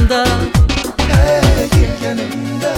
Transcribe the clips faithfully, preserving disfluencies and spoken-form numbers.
kelganimda, hey, kelganimda.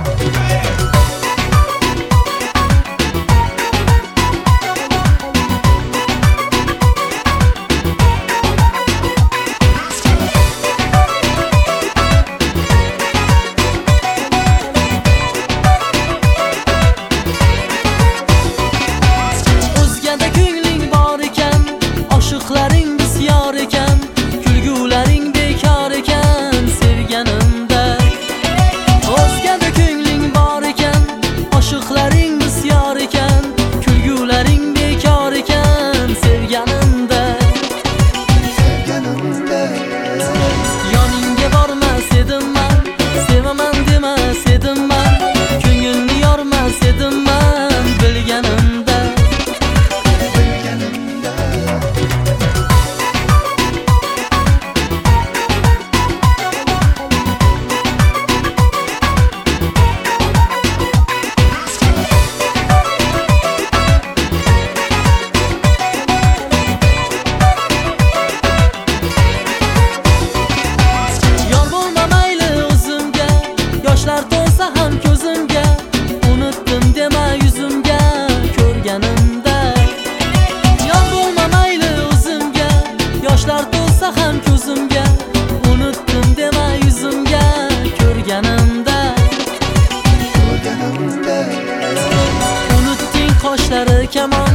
o'zgada ko'ngling bor ekan, oshiqlaring bisyor ekan, kulgularing bekor ekan sevganimda. O'zgada ko'ngling bor ekan, oshiqlaring bisyor ekan, kulgularing bekor ekan sevganimda. Sevganimda. Yoningga bormas edim man, sevaman demas edim man, ko'ngilni yormas edim man bilganimda. Bilganimda. Yor bo'lma mayli o'zimga, yoshlar to'lsa ham ko'zimga, unutdim dema yuzimga ko'rganimda. Yor bo'lma mayli o'zimga, yoshlar to'lsa ham ko'zimga, unutdim dema yuzimga ko'rganimda. Ko'rganimda. Unutding qoshlari kamon